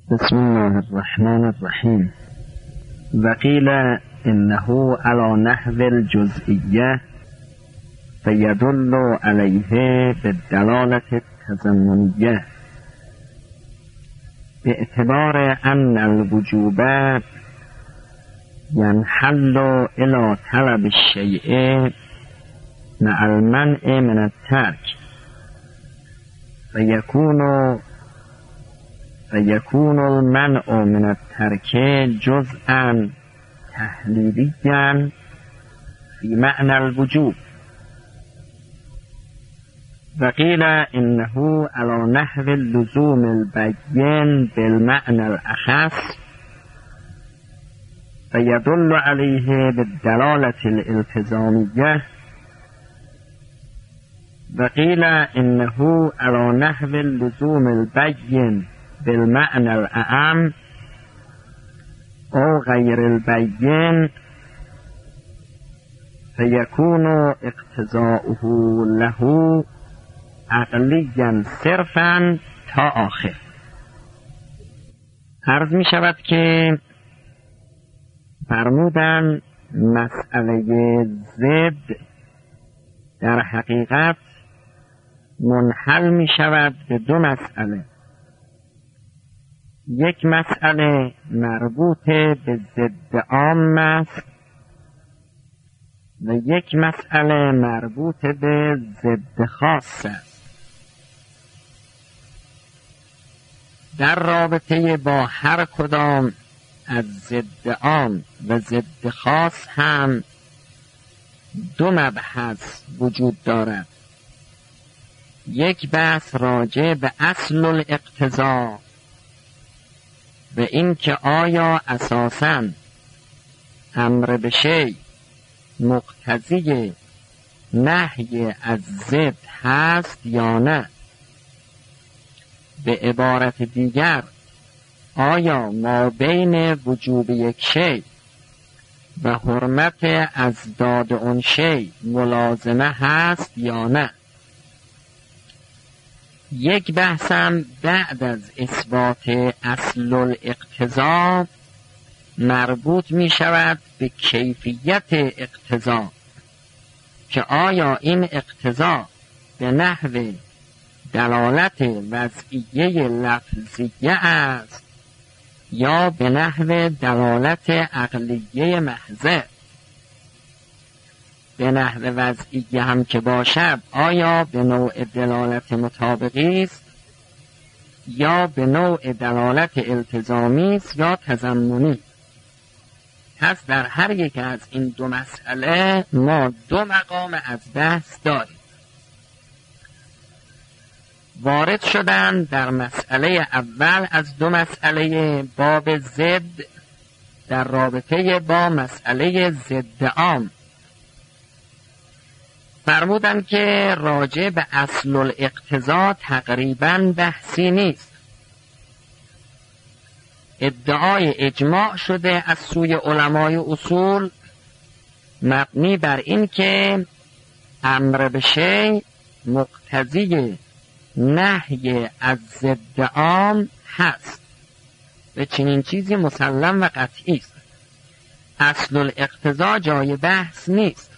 بسم الله الرحمن الرحیم. وقیل انه علی نحو الجزئیه فیدل علیه بالدلالة التضمنیه باعتبار ان الوجوب ینحل الى طلب الشیء مع المنع من الترک فیکون المنع من الترک جزءا تحلیلیا فی معنى الوجوب. وقیل انه على نحو اللزوم البین بالمعنى الاخص فیدل علیه بالدلالة الالتزامیه. وقیل انه على نحو اللزوم البین بالمعنى الاعم او غیر البین فیکون اقتضاؤه له عقلیا صرفا تا آخر. عرض می شود که فرمودن مسئله ضد در حقیقت منحل می شود به دو مسئله. یک مسئله مربوط به ضد عام است و یک مسئله مربوط به ضد خاص است. در رابطه با هر کدام از ضد عام و ضد خاص هم دو مبحث وجود دارد. یک بحث راجع به اصل الاقتضا و این که آیا اساساً امر به شیء مقتضی نهی از ضد هست یا نه. به عبارت دیگر آیا ما بین وجوب یک شیء و حرمت از داد اون شیء ملازمه هست یا نه. یک بحثم بعد از اثبات اصل الاقتضا مربوط می شود به کیفیت اقتضا که آیا این اقتضا به نحو دلالت وضعیه لفظیه است یا به نحو دلالت عقلیه محضه. به نحو وضعیه هم که باشد آیا به نوع دلالت مطابقی است یا به نوع دلالت التزامی است یا تضمنی. پس در هر یک از این دو مسئله ما دو مقام از بحث داریم. وارد شدن در مسئله اول از دو مسئله باب ضد در رابطه با مسئله ضد عام. فرمودن که راجع به اصل الاقتضا تقریباً بحثی نیست. ادعای اجماع شده از سوی علمای اصول مبنی بر این که امر به شیء مقتضی نهی از ضد عام هست و چنین چیزی مسلم و قطعی است. اصل الاقتضا جای بحث نیست.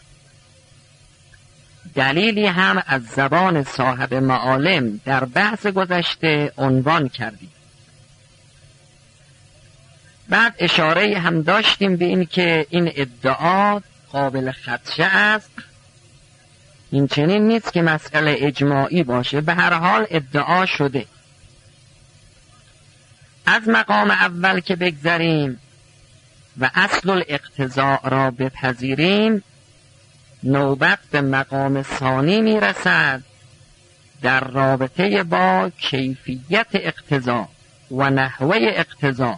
دلیلی هم از زبان صاحب معالم در بحث گذشته عنوان کردیم. بعد اشاره هم داشتیم به این که این ادعا قابل خدشه است. این چنین نیست که مسئله اجماعی باشه، به هر حال ادعا شده. از مقام اول که بگذریم و اصل الاقتضا را بپذیریم نوبت به مقام ثانی می رسد در رابطه با کیفیت اقتضا و نحوه اقتضا.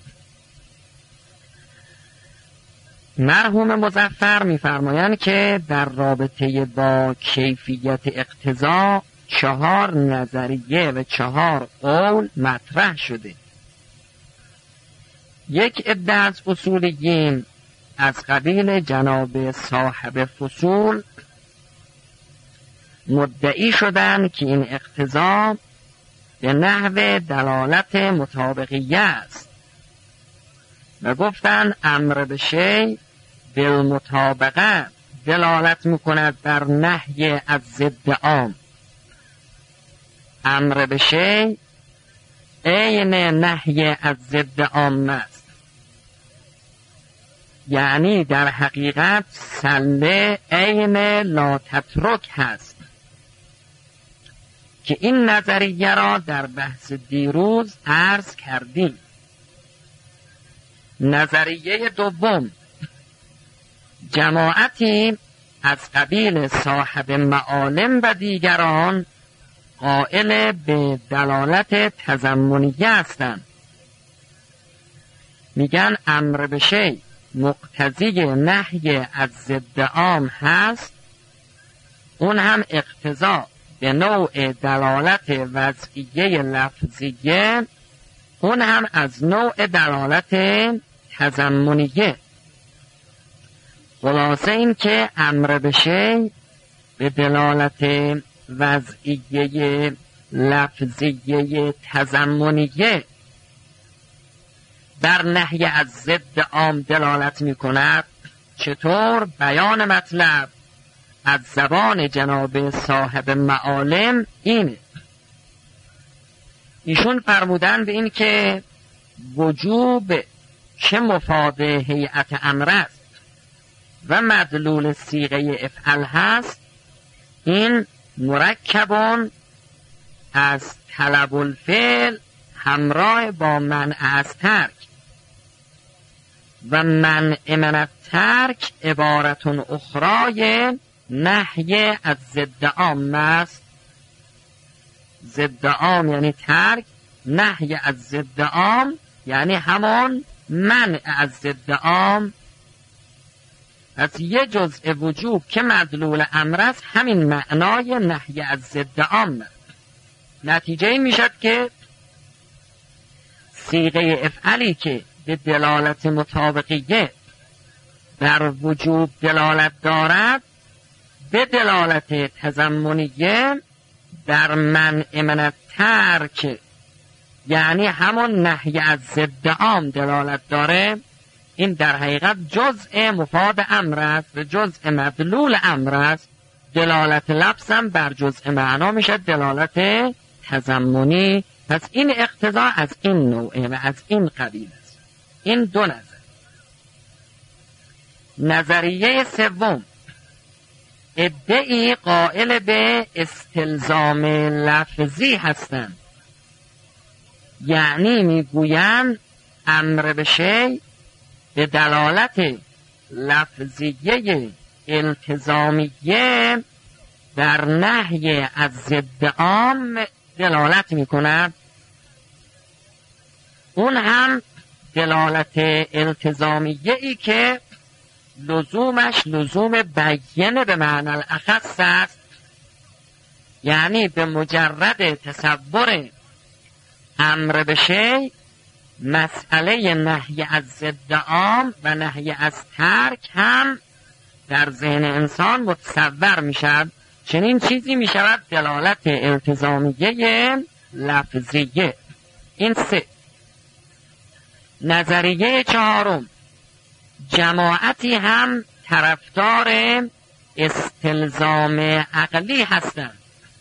مرحوم مظفر می‌فرمایند که در رابطه با کیفیت اقتضا 4 نظریه و 4 قول مطرح شده. یک عده از اصولیین از قبیل جناب صاحب فصول مدعی شدند که این اقتضا به نحو دلالت مطابقیه است و گفتن امر به شیء بالمطابقه دلالت میکند بر نهی از ضد عام. امر به شیء عین نهی از ضد عام است، یعنی در حقیقت سله عین لا تترک هست که این نظریه را در بحث دیروز عرض کردیم. نظریه دوم، جماعتی از قبیل صاحب معالم و دیگران قائل به دلالت تضمنیه هستند. میگن امر به شیء مقتضی نهی از ضد عام هست، اون هم اقتضا به نوع دلالت وضعیه لفظیه، اون هم از نوع دلالت تضمنیه. خلاصه این که امر به شیء به دلالت وضعیه لفظیه تضمنیه در نهی از ضد عام دلالت می کند. چطور؟ بیان مطلب از زبان جناب صاحب معالم اینه. ایشون فرمودن به این که وجوب چه مفاد هیئت امر است و مدلول صیغه افعل هست، این مرکبون از طلب الفعل همراه با منع از ترک و منع من الترک عبارتون اخرای نهی از ضد عام است. ضد عام یعنی ترک، نهی از ضد عام یعنی همان منع از ضد عام. پس یه جزء وجوب که مدلول امر است همین معنای نهی از ضد عام است. نتیجه این میشد که صیغه افعلی که به دلالت مطابقیه در وجوب دلالت دارد به دلالت تضمنیه در منع من الترک یعنی همون نهی از ضد عام دلالت داره. این در حقیقت جزء مفاد امر است و جزء مدلول امر است. دلالت لفظ هم بر جزء معنا میشه دلالت تضمنی. پس این اقتضا از این نوعه و از این قبیل است. این دو نظر. نظریه سوم، ادعی قائل به استلزام لفظی هستند، یعنی میگویند امر به شیء به دلالت لفظیه التزامیه در نهی از ضد عام دلالت میکند. اون هم دلالت التزامیه ای که لزومش لزوم بیانه به معنی الاخص است، یعنی به مجرد تصور امر به شیء مسئله نهی از ضد عام و نهی از ترک هم در ذهن انسان متصور می شود. چنین چیزی می شود دلالت التزامیه لفظیه. این سه. نظریه چهارم، جماعتی هم طرفدار استلزام عقلی هستند،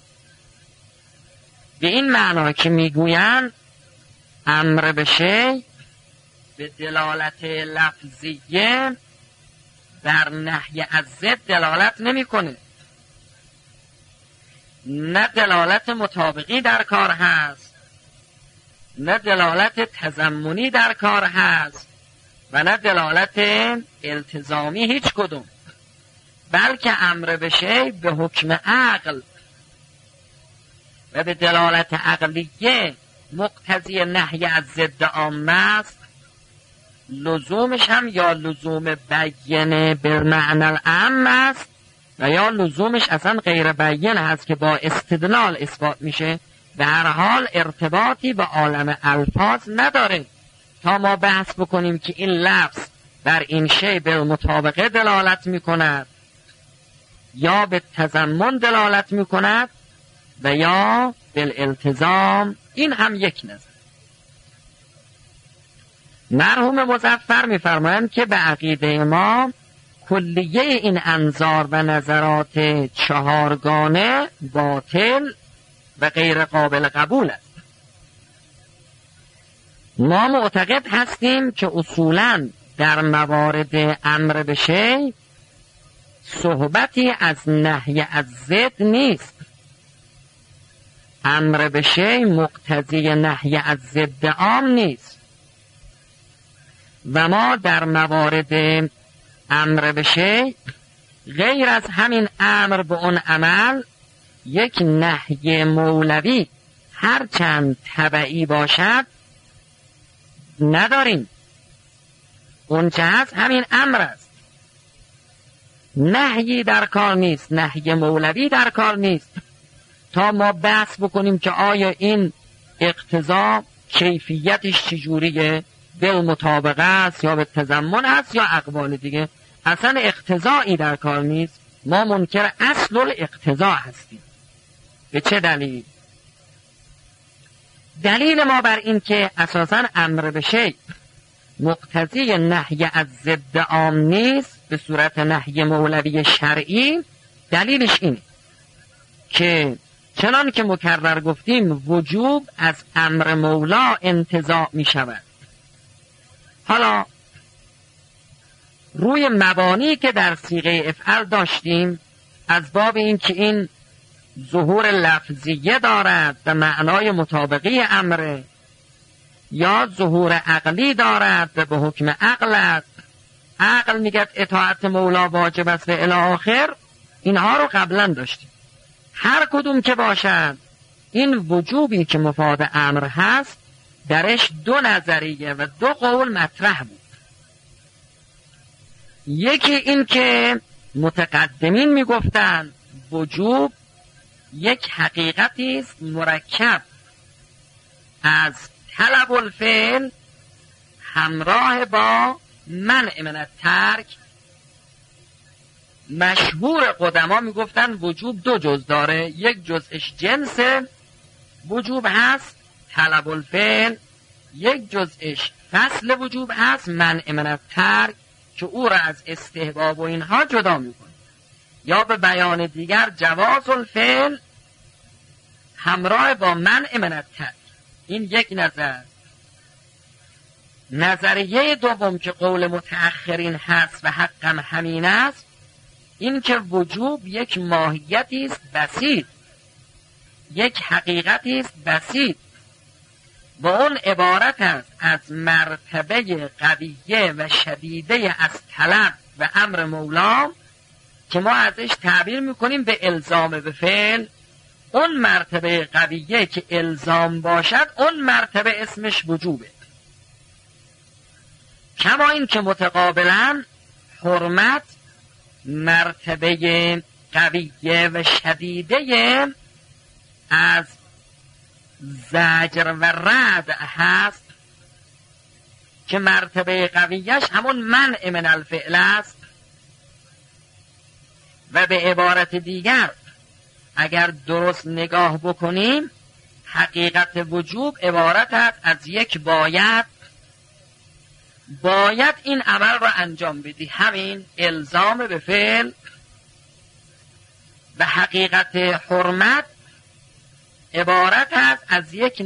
به این معنا که میگویند امر به شیء به دلالت لفظیه در نهی از ضد دلالت نمیکنه، نه دلالت مطابقی در کار هست، نه دلالت تضمنی در کار هست و نه دلالت التزامی هیچ کدوم، بلکه امر به شیء به حکم عقل و به دلالت عقلیه مقتضی نهی از ضد عام است. لزومش هم یا لزوم بیانه بالمعنی العام است و یا لزومش اصلا غیر بیانه هست که با استدلال اثبات میشه. به هر حال ارتباطی به عالم الفاظ نداره تا ما بحث بکنیم که این لفظ بر این شیء بالمطابقه دلالت میکند یا به تضمن دلالت میکند و یا بالالتزام این هم یک نظر. مرحوم مظفر می‌فرمایند که به عقیده ما کلیه این انظار و نظرات چهارگانه باطل و غیر قابل قبول است. ما معتقد هستیم که اصولاً در موارد امر به شیء صحبتی از نهی از ضد نیست. امر به شیء مقتضی نهی از ضد عام نیست و ما در موارد امر به شیء غیر از همین امر به اون عمل یک نهی مولوی هرچند تبعی باشد نداریم. اون چه هست همین امر است، نهیی در کار نیست، نهی مولوی در کار نیست تا ما بحث بکنیم که آیا این اقتضا کیفیتش چجوریه، بالمطابقه است یا به تضمن است یا اقوال دیگه. اصلا اقتضایی در کار نیست. ما منکر اصل الاقتضا هستیم. به چه دلیل؟ دلیل ما بر این که اساسا امر به شیء مقتضی نهی از ضد عام نیست به صورت نهی مولوی شرعی، دلیلش اینه که چنان که مکرر گفتیم وجوب از امر مولا انتزاع می شود. حالا روی مبانی که در صیغه افعل داشتیم از باب این که این ظهور لفظیه دارد و معنای مطابقی امره یا ظهور عقلی دارد و به حکم عقل است، عقل میگه اطاعت مولا واجب است و الی آخر، اینها رو قبلا داشتیم. هر کدوم که باشد این وجوبی که مفاد امر هست درش دو نظریه و دو قول مطرح بود. یکی این که متقدمین میگفتن وجوب یک حقیقتی است مرکب از طلب الفعل همراه با منع من الترک. مشهور قدما میگفتن وجوب دو جز داره، یک جزش جنس وجوب هست طلب الفعل، یک جزش فصل وجوب هست منع من الترک که او را از استحباب و اینها جدا میکنه. یا به بیان دیگر جواز الفعل همراه با منع من الترک. این یک نظر. نظریه دوم که قول متأخرین هست و حقم همین است، این که وجوب یک ماهیتی است بسیط، یک حقیقتی است بسیط و اون عبارت است از مرتبه قویه و شدیده از طلب و امر مولا که ما ازش تعبیر میکنیم به الزام به فعل. اون مرتبه قویه که الزام باشد اون مرتبه اسمش وجوبه. کما این که متقابلا حرمت مرتبه قویه و شدیده از زجر و رد هست که مرتبه قویش همون منع من الفعل است. و به عبارت دیگر اگر درست نگاه بکنیم حقیقت وجوب عبارت است از یک باید این عمل را انجام بدی، همین الزام به فعل. و حقیقت حرمت عبارت است از یک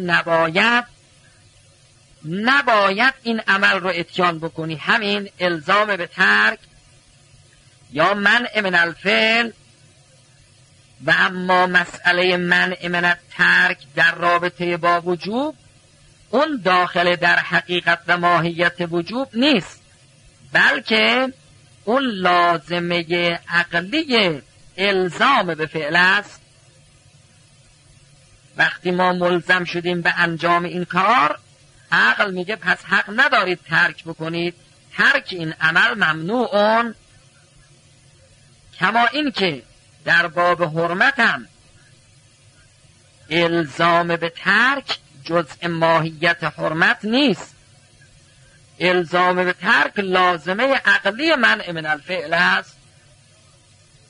نباید این عمل رو اتیان بکنی، همین الزام به ترک یا منع من الفعل. و اما مسئله منع من الترک در رابطه با وجوب اون داخل در حقیقت و ماهیت وجوب نیست، بلکه اون لازمه عقلی الزام به فعل است. وقتی ما ملزم شدیم به انجام این کار، عقل میگه پس حق ندارید ترک بکنید، ترک این عمل ممنوعون. کما این که در باب حرمت هم الزام به ترک جزء ماهیت حرمت نیست. الزام به ترک لازمه عقلی منع من الفعل است.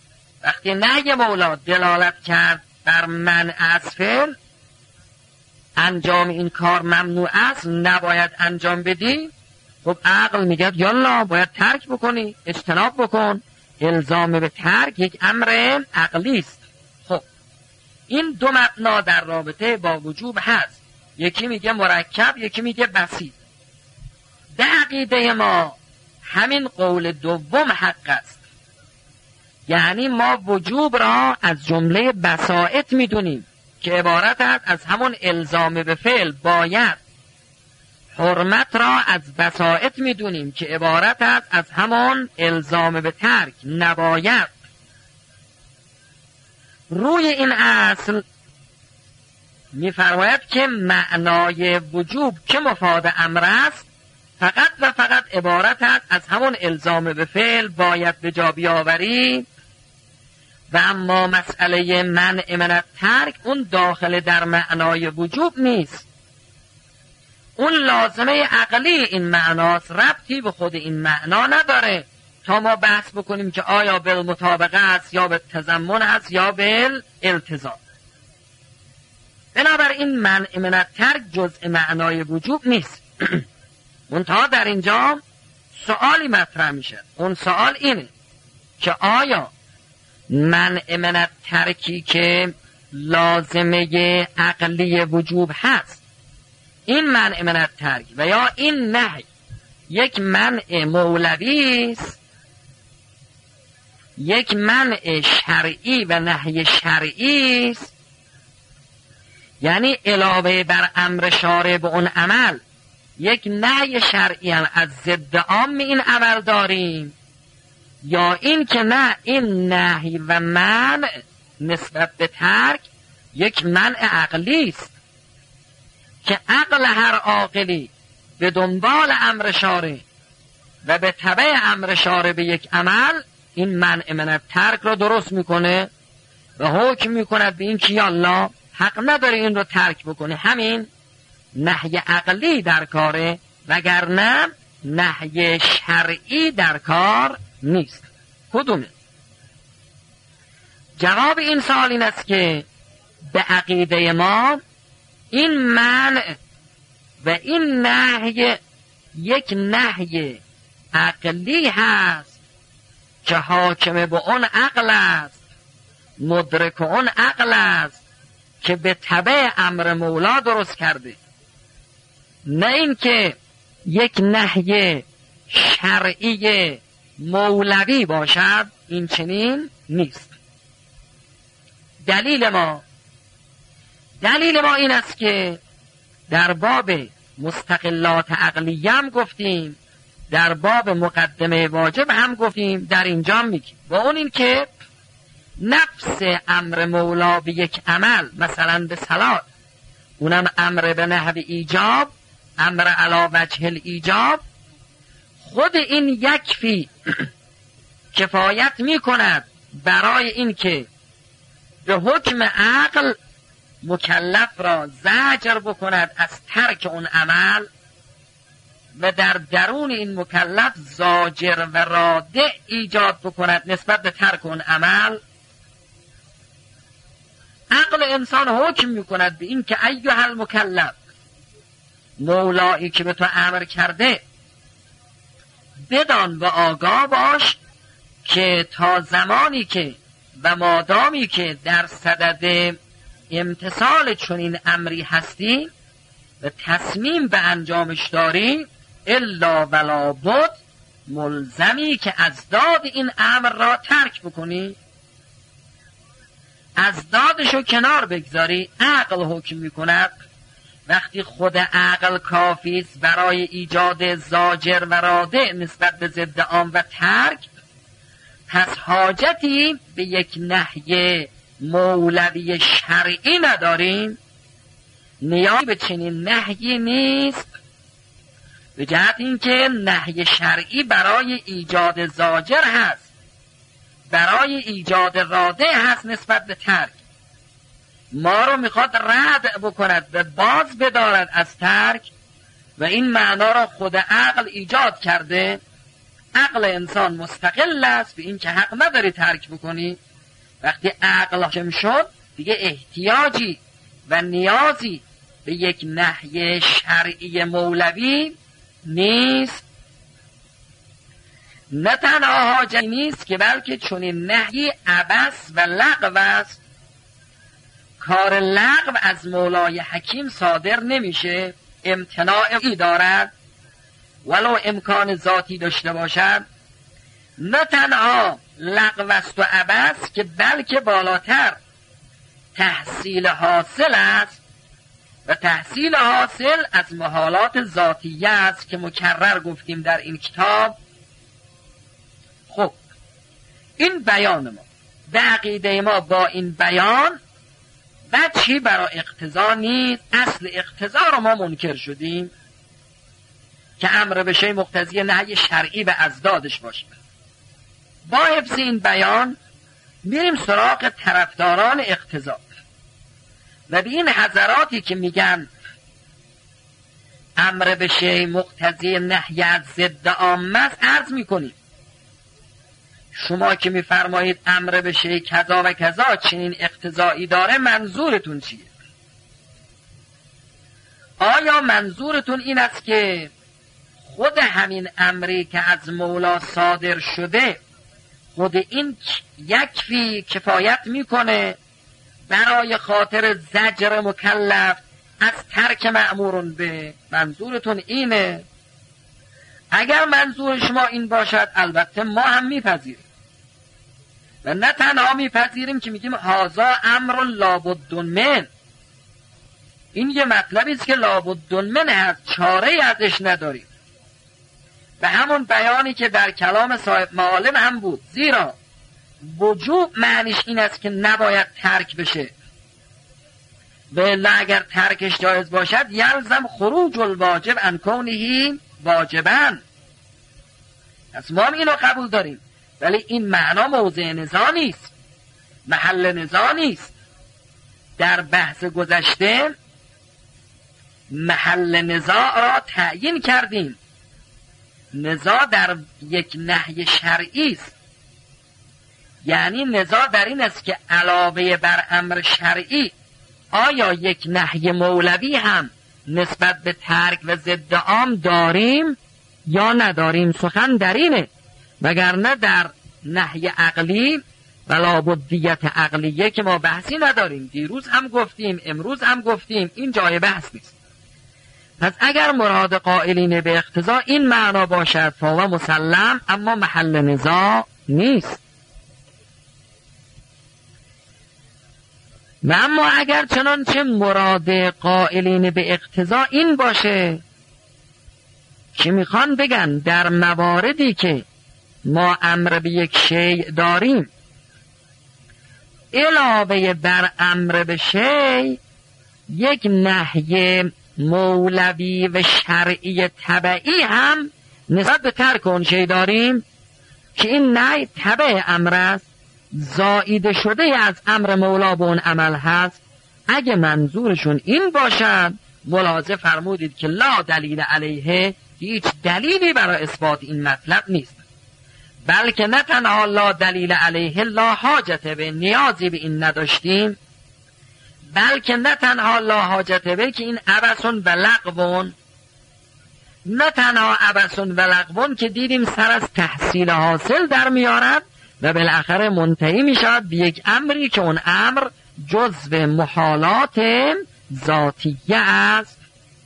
وقتی نهی مولا دلالت کرد بر منع از فعل، انجام این کار ممنوع است، نباید انجام بدی، خب عقل میگه یالا باید ترک بکنی، اجتناب بکن. الزام به ترک یک امر عقلی است. خب این دو مبنا در رابطه با وجوب هست، یکی میگه مرکب، یکی میگه بسیط. در عقیده ما همین قول دوم حق است، یعنی ما وجوب را از جمله بساط میدونیم که عبارت است از همون الزام به فعل باید. حرمت را از بساط میدونیم که عبارت است از همون الزام به ترک نباید. روی این اصل میفرماید که معنای وجوب که مفاد امر است فقط و فقط عبارت است از همون الزام به فعل باید به جا بیاوری، و اما مسئله منع من الترک اون داخل در معنای وجوب نیست، اون لازمه عقلی این معناست، ربطی به خود این معنا نداره تا ما بحث بکنیم که آیا بالمطابقه است یا به تضمن است یا بالالتزام. بنابراین منع من الترک جزء معنای وجوب نیست. منتها در اینجا سوالی مطرح میشه، اون سوال اینه که آیا منع من الترکی که لازمه عقلی وجوب هست، این منع من الترک و یا این نهی یک منع مولوی است، یک منع شرعی و نهی شرعی است، یعنی علاوه بر امر شارع به اون عمل یک نهی شرعی هم از ضد عام این عمل داریم، یا این که نه این نهی و منع نسبت به ترک یک منع عقلی است که عقل هر عاقلی به دنبال امر شارع و به تبع امر شارع به یک عمل این منع من الترک رو درست میکنه و حکم میکند به این که یالله حق نداره این رو ترک بکنه. همین نهی عقلی در کاره، وگرنه نهی شرعی در کار نیست. کدومه؟ جواب این سوال این است که به عقیده ما این منع و این نهی یک نهی عقلی هست که حاکم به اون عقل است، مدرک اون عقل است که به تبع امر مولا درست کرده، نه این که یک نهی شرعی مولوی باشد، این چنین نیست. دلیل ما این است که در باب مستقلات عقلیه هم گفتیم، در باب مقدمه واجب هم گفتیم، در اینجا میگیم و اون این که نفس امر مولا به یک عمل، مثلا به صلات، اونم امر به نحو ایجاب، امر علی وجه الایجاب، خود این یکفی کفایت میکند برای این که به حکم عقل مکلف را زجر بکند از ترک اون عمل و در درون این مکلف زاجر و رادع ایجاد بکند نسبت به ترک اون عمل. عقل انسان حکم میکند به این که ایها المکلف، مولایی که به تو امر کرده بدان و آگاه باش که تا زمانی که و مادامی که در صدد امتثال چنین امری هستی و تصمیم به انجامش داری، الا ولا بد، ملزمی که از داد این امر را ترک بکنی، از دادشو کنار بگذاری. عقل حکم میکند. وقتی خود عقل کافی است برای ایجاد زاجر و رادع نسبت به ضد عام و ترک، پس حاجتی به یک نهی مولوی شرعی نداریم، نیازی به چنین نهی نیست، به جهت اینکه نهی شرعی برای ایجاد زاجر هست، برای ایجاد رادع هست نسبت به ترک. ما رو میخواد رد بکند و باز بدارد از ترک و این معنا را خود عقل ایجاد کرده. عقل انسان مستقل است به این که حق نداری ترک بکنی. وقتی عقل حاکم شد دیگه احتیاجی و نیازی به یک نهی شرعی مولوی نیست. نه تنها حاجت نیست که بلکه چنین نهی عبث و لغو است. کار لغو از مولای حکیم صادر نمیشه، امتناعی دارد ولو امکان ذاتی داشته باشد. نه تنها لغو است و عبث که بلکه بالاتر تحصیل حاصل است و تحصیل حاصل از محالات ذاتیه است که مکرر گفتیم در این کتاب. خب این بیان ما به عقیده ما با این بیان وجهی برای اقتضا نیست. اصل اقتضا رو ما منکر شدیم که امر به شیء مقتضی نهی شرعی به ازدادش باشه. با حفظ این بیان میریم سراغ طرفداران اقتضا و به این حضراتی که میگن امر به شیء مقتضی نهی از ضد عامه است عرض میکنیم شما که میفرمایید امر به شیء کذا و کذا چنین اقتضایی داره، منظورتون چیه؟ آیا منظورتون این است که خود همین امری که از مولا صادر شده خود این یکفی کفایت میکنه برای خاطر زجر مکلف از ترک مأمورون به؟ منظورتون اینه؟ اگر منظور شما این باشد البته ما هم میپذیریم و نه تنها میپذیریم که میگیم هذا امر لابد من. این یه مطلبی است که لابد من هست، چاره ازش نداریم. به همون بیانی که در کلام صاحب معالم هم بود، زیرا وجوب معنیش این است که نباید ترک بشه، بلا اگر ترکش جایز باشد یلزم خروج الواجب عن کونه واجبا. پس ما هم اینو قبول داریم، ولی این معنا موضع نزاع نیست، محل نزاع نیست. در بحث گذشته محل نزاع را تعیین کردیم. نزاع در یک نهی شرعی است، یعنی نزاع در این است که علاوه بر امر شرعی آیا یک نهی مولوی هم نسبت به ترک و ضد عام داریم یا نداریم. سخن در اینه، وگرنه در نهی عقلی و لابدیت عقلیه که ما بحثی نداریم. دیروز هم گفتیم، امروز هم گفتیم، این جای بحث نیست. پس اگر مراد قائلین به اقتضا این معنا باشد فهو مسلم، اما محل نزاع نیست. و اما اگر چنانچه مراد قائلین به اقتضا این باشه که میخوان بگن در مواردی که ما امر به یک شیء داریم علاوه بر امر به شیء یک نهی مولوی و شرعی تبعی هم نسبت به ترک اون شیء داریم که این نهی تبع امر است، زائیده شده از امر مولا به اون عمل هست. اگه منظورشون این باشد ملاحظه فرمودید که لا دلیل علیه، هیچ دلیلی برای اثبات این مطلب نیست، بلکه نه تنها لا دلیل علیه، لا حاجت به، نیازی به این نداشتیم، بلکه نه تنها لا حاجت به که این عبثون و لغوون، نه تنها عبثون و لغوون که دیدیم سر از تحصیل حاصل در میارد و بالاخره منتهی می شود به یک امری که اون امر جزو محالات ذاتیه است.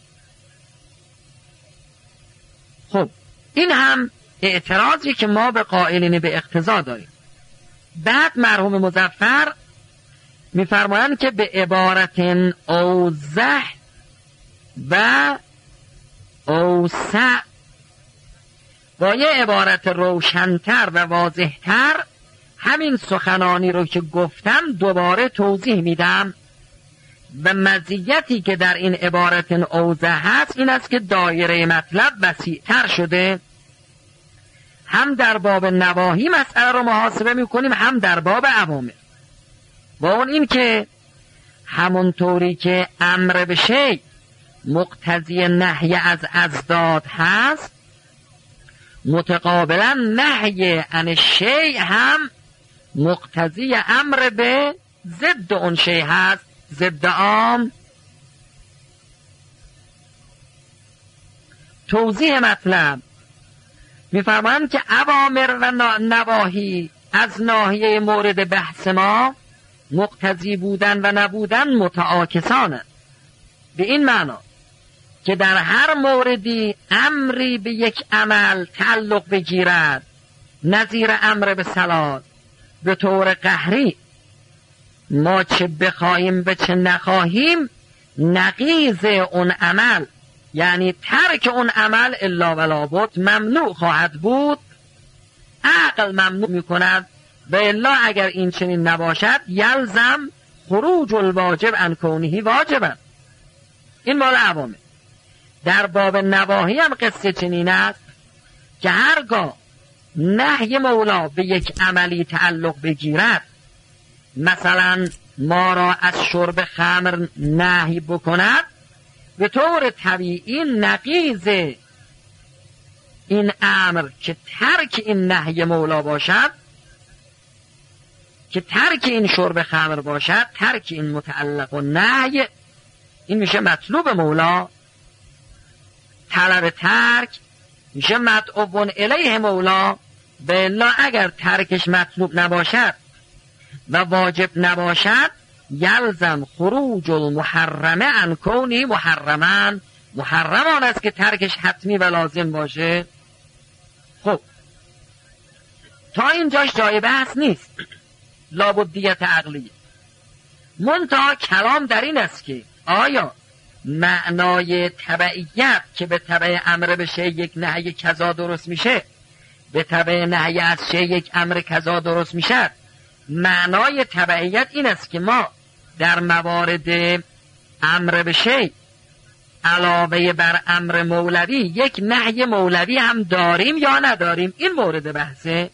خب این هم اعتراضی که ما به قائلین به اقتضا داریم. بعد مرحوم مظفر می‌فرمایند که به عبارت اوضح و اوسع، با یه عبارت روشن‌تر و واضح‌تر همین سخنانی رو که گفتم دوباره توضیح میدم. و مزیتی که در این عبارت اوضح هست این است که دایره مطلب وسیع‌تر شده. هم در باب نواهی مسئله رو محاسبه میکنیم، هم در باب اوامر. با اون این که همونطوری که امر به شیء مقتضی نهی از ازداد هست، متقابلا نهی عن شیء هم مقتضی امر به ضد اون شیء هست، ضد عام. توضیح مطلب میفرمایند که اوامر و نواهی از ناحیه مورد بحث ما مقتضی بودن و نبودن متعاکسانه، به این معنا که در هر موردی امری به یک عمل تعلق بگیرد نظیر امر به صلات به طور قهری، ما چه بخواهیم و چه نخواهیم نقیض اون عمل، یعنی ترک اون عمل الا ولا بد ممنوع خواهد بود، عقل ممنوع میکند و الا اگر این چنین نباشد یلزم خروج الواجب عن کونه واجبا. این مال عوامه. در باب نواهی هم قصه چنین است که هرگاه نهی مولا به یک عملی تعلق بگیرد، مثلا ما را از شرب خمر نهی بکند، به طور طبیعی نقیض این امر که ترک این نهی مولا باشد، که ترک این شرب خمر باشد، ترک این متعلق و نهی، این میشه مطلوب مولا. طلب ترک میشه مدعو الیه مولا. به الا اگر ترکش مطلوب نباشد و واجب نباشد یلزم خروج المحرمه عن کونی محرمان. محرمان است که ترکش حتمی و لازم باشه. خب تا اینجاش جای بحث نیست، لابدیت عقلی. منتها کلام در این است که آیا معنای تبعیت که به تبع امر بشه یک نهی کذا درست میشه، به تبع نهی از شه یک امر کذا درست میشه. معنای تبعیت این است که ما در موارد امر بشه علاوه بر امر مولوی یک نهی مولوی هم داریم یا نداریم، این مورد بحثه.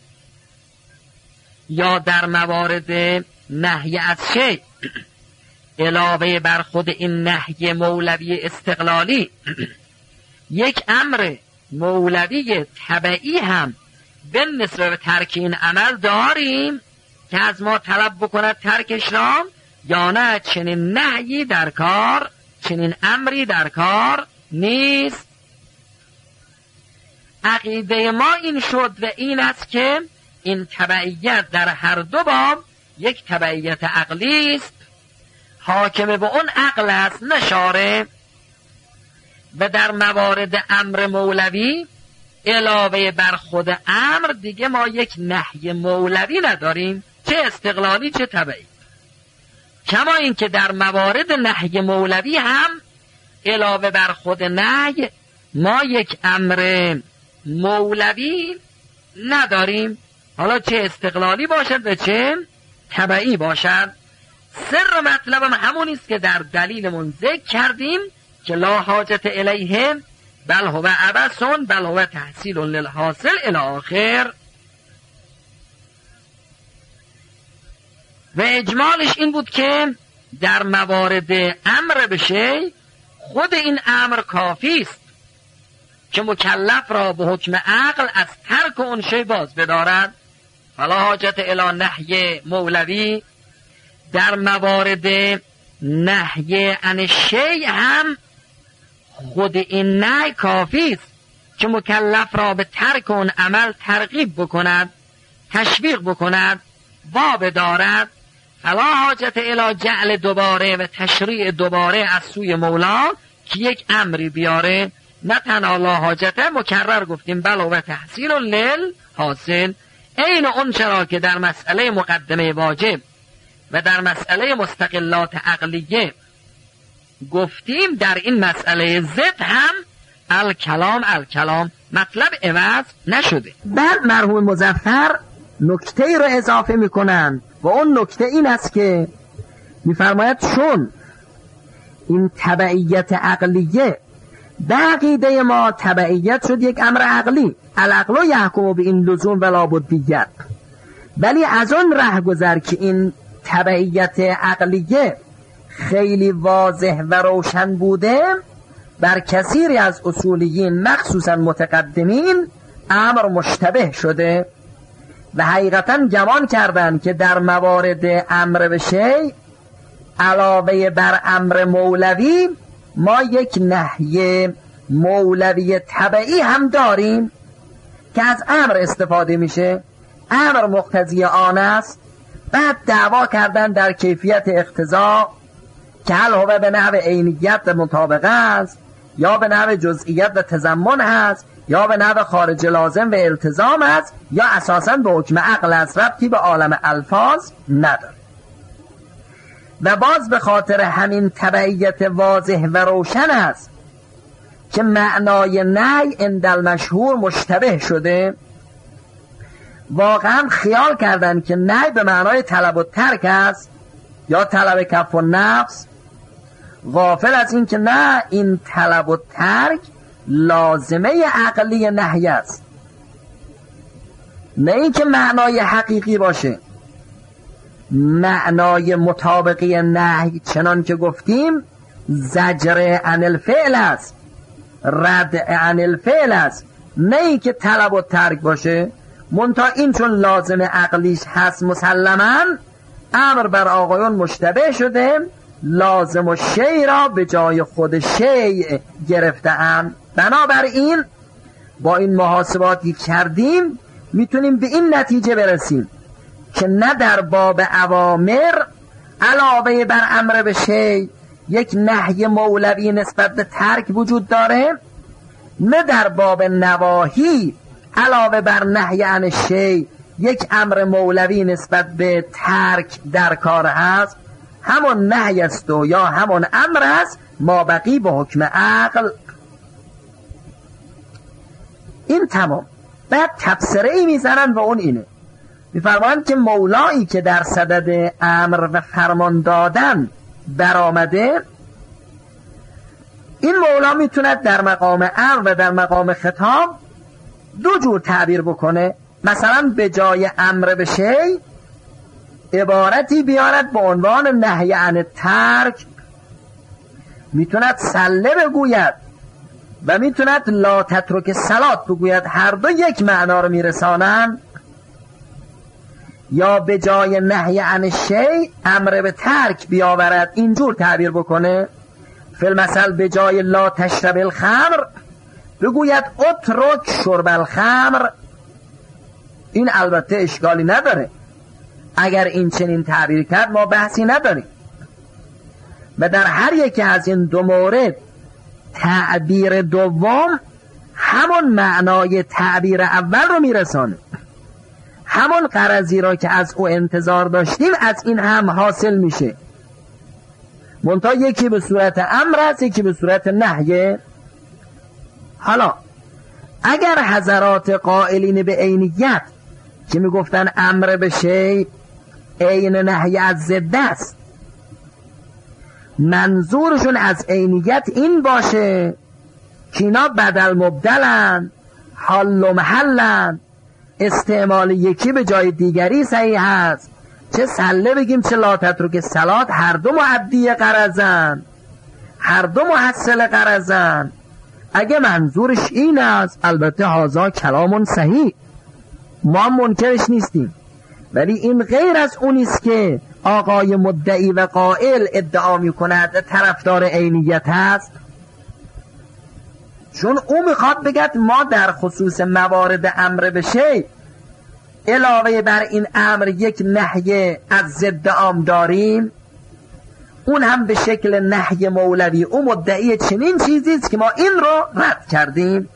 یا در موارد نهی از شی علاوه بر خود این نهی مولوی استقلالی یک امر مولوی تبعی هم به نسبت به ترک این عمل داریم که از ما طلب بکند ترکش را، یا نه چنین نهی در کار، چنین امری در کار نیست. عقیده ما این شد و این است که این تبعیت در هر دو باب یک تبعیت عقلی است، حاکم به اون عقل است نشاره. و در موارد امر مولوی علاوه بر خود امر دیگه ما یک نهی مولوی نداریم، چه استقلالی چه تبعی. کما اینکه در موارد نهی مولوی هم علاوه بر خود نهی ما یک امر مولوی نداریم، حالا چه استقلالی باشد و چه تبعی باشد. سر مطلبم همون است که در دلیلمون ذکر کردیم که لا حاجت الیه بل هو عبث بل هو تحصیل للحاصل الی آخر. و اجمالش این بود که در موارد امر بشه خود این امر کافی است که مکلف را به حکم عقل از ترک اون شی باز بدارد، فلا حاجت الی نهی مولوی. در موارد نهی عن شی هم خود این نهی کافی است که مکلف را به ترک اون عمل ترغیب بکند، تشویق بکند، واب دارد. فلا حاجت الی جعل دوباره و تشریع دوباره از سوی مولا که یک امری بیاره، نه تنها لا حاجت، مکرر گفتیم بل و تحصیل لیل حاصل. این اون چرا که در مسئله مقدمه واجب و در مسئله مستقلات عقلیه گفتیم، در این مسئله ضد هم الکلام مطلب عوض نشده. بعد مرحوم مظفر نکته رو اضافه میکنند و اون نکته این است که میفرماید چون این تبعیت عقلیه به عقیده ما تبعیت شد یک امر عقلی، العقل یحکم به این لزوم ولا بدیت، ولی از اون ره گذر که این تبعیت عقلیه خیلی واضح و روشن بوده، بر کثیری از اصولیین مخصوصا متقدمین امر مشتبه شده و حقیقتا گمان کردن که در موارد امر به شی علاوه بر امر مولوی ما یک نهی مولوی تبعی هم داریم که از امر استفاده میشه، امر مقتضی آن است. بعد دعوا کردن در کیفیت اقتضا که هل هو به نحو عینیت و مطابقه است یا به نحو جزئیت و تضمن است یا به نحو خارج لازم و التزام است یا اساساً به حکم عقل است، ربطی به عالم الفاظ نداره. و باز به خاطر همین تبعیت واضح و روشن است که معنای نهی عند المشهور مشتبه شده. واقعا خیال کردن که نهی به معنای طلب و ترک است یا طلب کف و نفس، غافل از این که نه، این طلب و ترک لازمه عقلی نهی است، نه این که معنای حقیقی باشه. معنای مطابقی نهی چنان که گفتیم زجر عن الفعل است، رد عن الفعل است، نه این که طلب و ترک باشه. منتها این چون لازم عقلیش هست مسلماً امر بر آقایون مشتبه شده، لازم و شیء را به جای خود شیء گرفته‌اند. بنابراین با این محاسباتی کردیم میتونیم به این نتیجه برسیم که نه در باب اوامر علاوه بر امر به شیء یک نهی مولوی نسبت به ترک وجود داره، نه در باب نواهی علاوه بر نهی عن شیء یک امر مولوی نسبت به ترک در کار هست. همون نهی است و یا همون امر است، ما بقی به حکم عقل. این تمام. بعد تفسیره ای میزنن و اون اینه، میفرمایند که مولایی که در صدد امر و فرمان دادن برآمده، این مولا میتوند در مقام امر و در مقام خطاب دو جور تعبیر بکنه. مثلا به جای امر به شیء عبارتی بیارد به عنوان نهی عن ترک، میتوند سله بگوید و میتوند لا تترک صلات بگوید، هر دو یک معنا رو میرسانن. یا به جای نهی عن شیء امر به ترک بیاورد، اینجور تعبیر بکنه. فی المثل به جای لا تشرب الخمر بگوید اترک شرب الخمر. این البته اشکالی نداره، اگر این چنین تعبیر کرد ما بحثی نداریم. و در هر یکی از این دو مورد تعبیر دوم همون معنای تعبیر اول رو میرسانه، همون غرضی را که از او انتظار داشتیم از این هم حاصل میشه. منتها یکی به صورت امر است، یکی به صورت نهیه. حالا اگر حضرات قائلین به عینیت که میگفتن امر به شیء عین نهی از ضد است، منظورشون از عینیت این باشه که اینا بدل مبدلن، حال و محلن، استعمال یکی به جای دیگری صحیح هست، چه سله بگیم چه لا تترک صلات، هر دو معدی غرضن، هر دو محصل غرضن. اگه منظورش این است البته هازا کلامون صحیح، ما منکرش نیستیم، ولی این غیر از اونیست که آقای مدعی و قائل ادعا می کند طرفدار عینیت هست. چون او میخواد بگد ما در خصوص موارد امر به شیء علاوه بر این امر یک نهی از ضد عام داریم، اون هم به شکل نهی مولوی. او مدعی چنین چیزیست که ما این رو رد کردیم.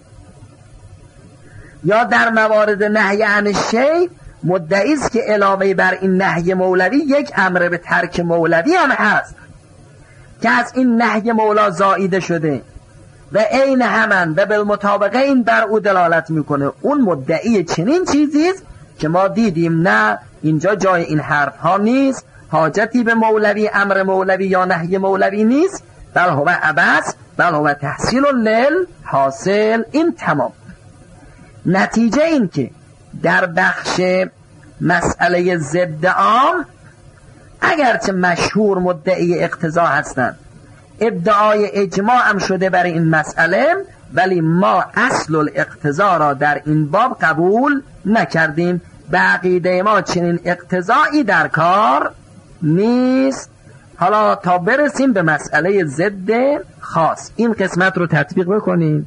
یا در موارد نهی عن شیء مدعی است که علاوه بر این نهی مولوی یک امر به ترک مولوی هم هست که از این نهی مولا زائیده شده و عین همن و بالمطابقه این بر او دلالت میکنه. اون مدعی چنین چیزیست که ما دیدیم نه، اینجا جای این حرف ها نیست، حاجتی به مولوی امر مولوی یا نهی مولوی نیست، بل هو عبث، بل هو تحصیل لیل حاصل. این تمام. نتیجه این که در بخش مسئله ضد عام اگرچه مشهور مدعی اقتضا هستند، ادعای اجماع هم شده برای این مسئله، ولی ما اصل الاقتضا را در این باب قبول نکردیم. به عقیده ما چنین اقتضایی در کار نیست. حالا تا برسیم به مسئله ضد خاص این قسمت رو تطبیق بکنیم.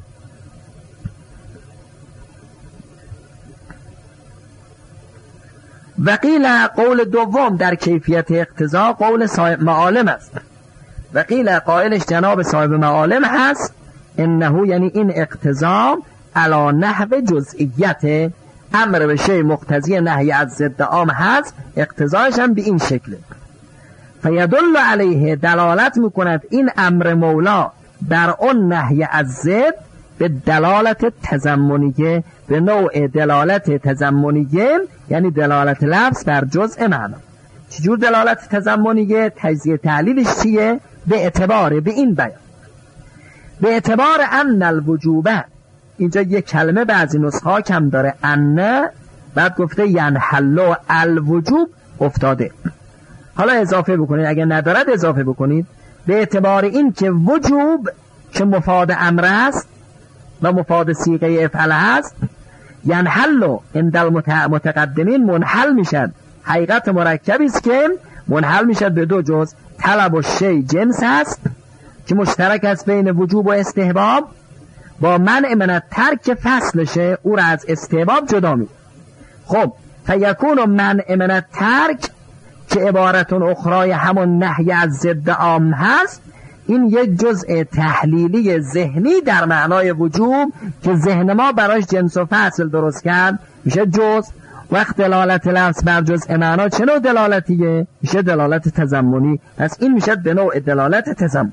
وقیل قول دوم در کیفیت اقتضا قول صاحب معالم است. وقیل قائلش جناب صاحب معالم هست انه یعنی این اقتضا علی نحو جزئیت امر به شیء مقتضی نهی از ضد عام هست، اقتضایش هم به این شکله. فیدل علیه دلالت میکند این امر مولا بر اون نهی از ضد به دلالت تضمنیه، به نوع دلالت تضمنیه یعنی دلالت لفظ بر جزء معنا. چجور دلالت تضمنیه؟ تجزیه تعلیلش چیه؟ به اعتبار به این بیان، به اعتبار ان الوجوبه. اینجا یک کلمه بعضی نسخه ها کم داره ان، بعد گفته ینحلو الوجوب افتاده. حالا اضافه بکنید، اگر ندارد اضافه بکنید. به اعتبار این که وجوب که مفاد امر است و مفاد صیغه افعل هست، ینحلو عند المتقدمین منحل میشد. حقیقت مرکبی است که منحل میشد به دو جز. طلب و شی جنس است که مشترک است بین وجوب و استحباب، با منع من ترک فصلشه او را از استحباب جدا می. خب فیکون منع من ترک که عبارتون اخرای همون نهی از ضد عام هست، این یک جزء تحلیلی ذهنی در معنای وجوب که ذهن ما براش جنس و فصل درست کرد میشه جز. وقت دلالت لفظ بر جزء معنا چه نوع دلالتیه؟ میشه دلالت تضمنی. پس این میشه به نوع دلالت تضمن.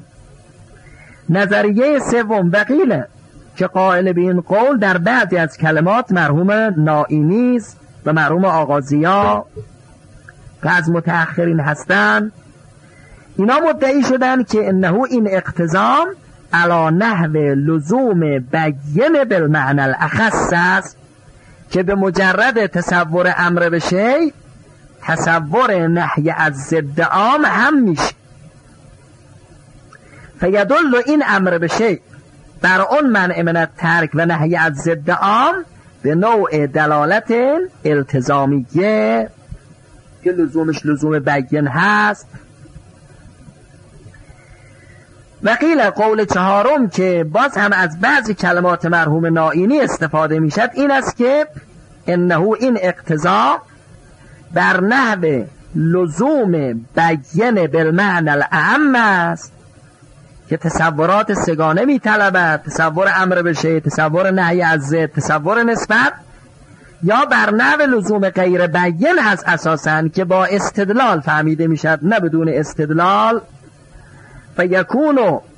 نظریه سوم وقیله که قائل به این قول در بعضی از کلمات مرحوم نائینیز و مرحوم آغازیا که از متأخرین هستن، اینا مدعی شدن که انه این اقتضا علی نحو لزوم بین بالمعنى الاخص است، که به مجرد تصور امر به شیء تصور نهی از ضد عام هم میشه. فیدل این امر به شیء بر اون منع من ترک و نهی از ضد عام به نوع دلالت التزامیه که لزومش لزوم بین هست. وقیل قول چهارم که باز هم از بعضی کلمات مرحوم نائینی استفاده میشد این است که انه این اقتضا بر نحو لزوم بین بالمعنى الاعم است که تصورات سگانه میطلبد، تصور امر به شیء، تصور نهی از ضد، تصور نسبت، یا بر نحو لزوم غیر بین هست اساساً که با استدلال فهمیده میشد نه بدون استدلال. فیکون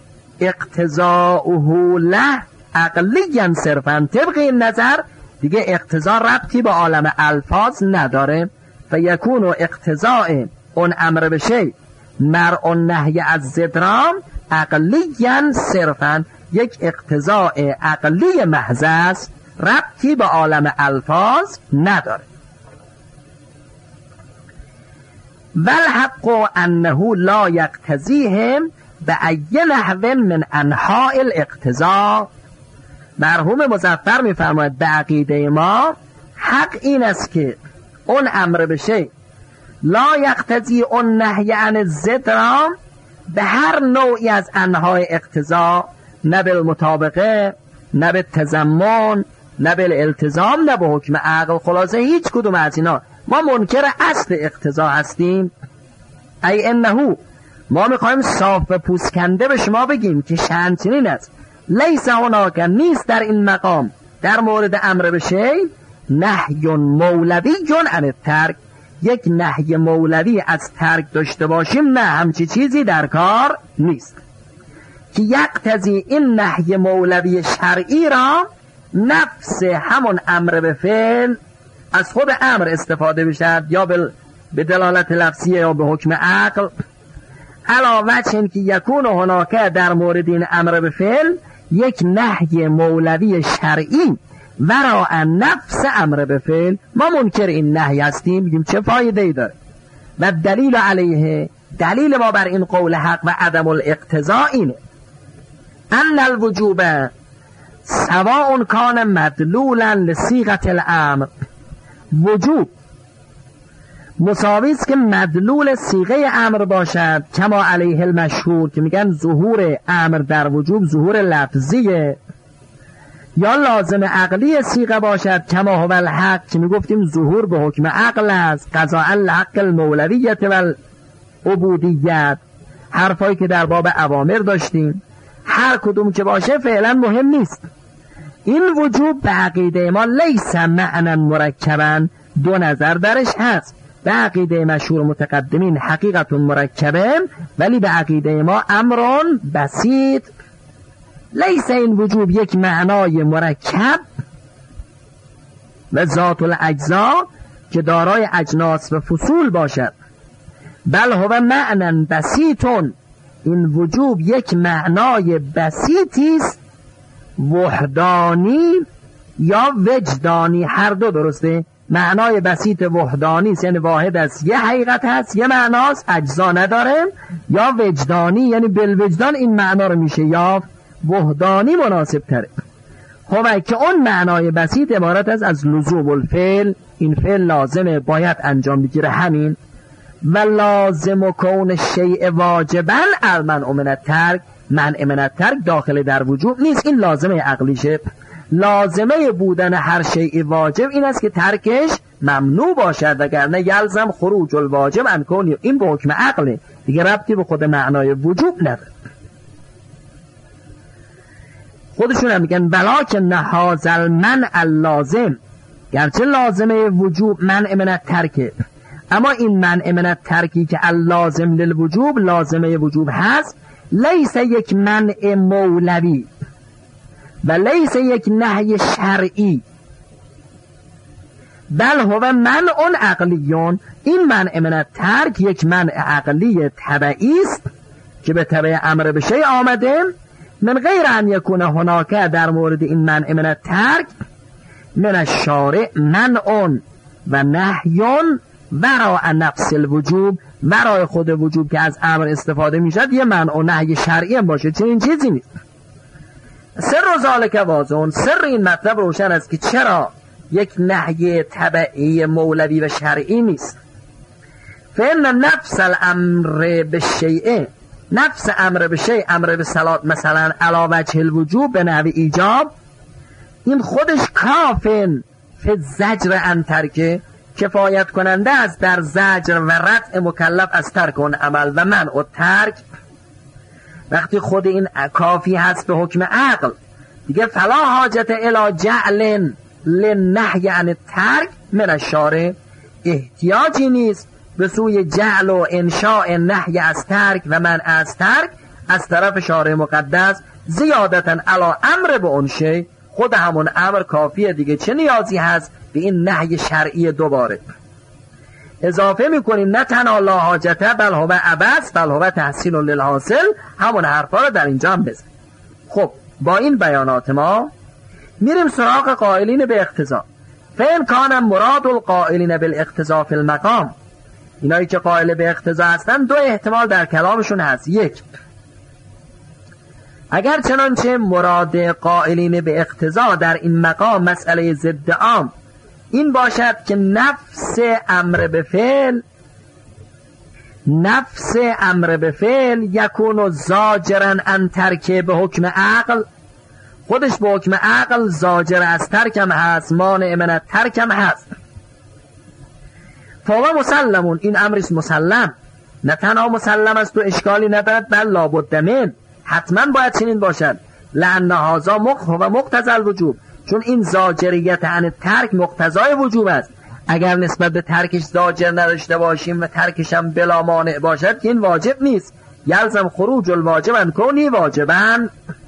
اقتضاؤه له عقلیا صرفا. طبق این نظر دیگه اقتضا ربطی به عالم الفاظ نداره. فیکون اقتضاء اون امر به شیء مرء نهی از ضدرام عقلیا صرفا، یک اقتضاء عقلی محض است، ربطی به عالم الفاظ نداره. والحق انه لا یقتضیهم به ای نحو من انحاء الاقتضاء. مرحوم مظفر میفرماید به عقیده ما حق این است که اون امر به شیء لا یقتضی اون نهی عن الضد را به هر نوعی از انحاء اقتضاء، نه بالمطابقه، نه بالتضمن، نه بالالتزام، نه به حکم عقل. خلاصه هیچ کدوم از اینا ما منکر اصل اقتضا هستیم. ای انه ما میخوایم صاف و پوسکنده به شما بگیم که شأن چنین است: لیس هناک، نیست در این مقام در مورد امر به شیء نهی مولوی عن الترک، یک نهی مولوی از ترک داشته باشیم، نه همچی چیزی در کار نیست. که یقتضی این نهی مولوی شرعی را نفس همون امر به فعل از خود امر استفاده بشد، یا به دلالت لفظیه یا به حکم عقل، علاوه چون که یکون هناکه در مورد این امر به فعل یک نهی مولوی شرعی وراء نفس امر به فعل. ما منکر این نهی هستیم، میگیم چه فایده ای داره. و دلیل علیه، دلیل ما بر این قول حق و عدم الاقتضاء اینه: ان الوجوب سواء کان مدلولا لصیغه الامر. وجوب مساوی است که مدلول صیغه امر باشد کما علیه المشهور که میگن ظهور امر در وجوب ظهور لفظیه، یا لازم عقلی صیغه باشد کما هو الحق که میگفتیم ظهور به حکم عقل است، قضاء الحق المولویت و العبودیت، حرفایی که در باب اوامر داشتیم. هر کدوم که باشه فعلا مهم نیست. این وجوب به عقیده ما لیس معنی مرکبا، دو نظر درش هست. به عقیده مشهور متقدمین حقیقت مرکبه، ولی به عقیده ما امرون بسیط. لیس این وجوب یک معنای مرکب و ذات الاجزا که دارای اجناس و فصول باشد، بل هو معنی بسیطون، این وجوب یک معنای بسیطی است، وحدانی یا وجدانی، هر دو درسته. معنای بسیط وحدانی است یعنی واحد است، یه حقیقت هست، یه معناست، اجزا نداره، یا وجدانی یعنی بالوجدان این معنا رو میشه یافت، وحدانی مناسب تره. خب که اون معنای بسیط عبارت است از لزوم الفعل، این فعل لازمه باید انجام بگیره همین، و لازم کون شیء واجبا المنع من الترک، منع من الترک داخل در وجوب نیست، این لازمه عقلیشه. لازمه بودن هر شیء واجب این است که ترکش ممنوع باشد، وگرنه یلزم خروج الواجب عن کونه، این به حکم عقله دیگه، ربطی به خود معنای وجوب نداره. خودشون هم میگن ولکن هذا المنع اللازم، گرچه لازمه وجوب منع من الترک، اما این منع من الترکی که اللازم للوجوب لازمه وجوب هست، لیس یک منع مولوی و لیس یک نهی شرعی، بل هو منع عقلیون، این منع من الترک یک منع عقلی طبعی است که به تبع امر به شیء آمده، من غیر ان یکون هناک در مورد این منع من الترک من الشارع منع و نهی وراء نفس الوجوب، ورای خود وجوب که از امر استفاده میشد یه منع و نهی شرعی هم باشه، چنین چیزی نیست. سر ذالک واضح، سر این مطلب روشن است که چرا یک نهی طبعی مولوی و شرعی نیست. فإن نفس الامر بالشیء، نفس امر به شیء، امر به صلات مثلا علی وجه الوجوب به نحو ایجاب، این خودش کافن فی الزجر عن ترک، کفایت کننده است در زجر و رفع مکلف از ترک اون عمل و منع ترک. وقتی خود این کافی هست به حکم عقل دیگه، فلا حاجت الی جعل للنهی عن الترک من الشارع، احتیاجی نیست به سوی جعل و انشاء نهی از ترک و منع از ترک از طرف شارع مقدس، زیادتا علی امر به اون شی، خود همون امر کافیه دیگه، چه نیازی هست به این نهی شرعی دوباره. اضافه میکنیم نه تنها لا حاجته بل هو عبث بل هو تحصیل للحاصل، همون حرفا رو در اینجا هم بزن. خب با این بیانات ما میریم سراغ قائلین به اقتضا. فین کان مراد القائلین بالاقتضا فی المقام، اینایی که قائل به اقتضا هستن دو احتمال در کلامشون هست. یک، اگر چنانچه مراد قائلین به اقتضا در این مقام مسئله ضد عام این باشد که نفس امر به فعل یکون زاجرا عن ترک به حکم عقل، خودش به حکم عقل زاجر از ترکم هست، مانع من ترکم هست، فهو مسلمون، این امرش مسلم، نه تنها مسلم است و اشکالی ندارد بل لابد من، حتما باید چنین باشد، لأن هذا و مقتضی الوجوب، چون این زاجریت عن ترک مقتضای وجوب است. اگر نسبت به ترکش زاجر نداشته باشیم و ترکش هم بلا مانع باشد که این واجب نیست، یلزم خروج الواجب عن کونه واجبا.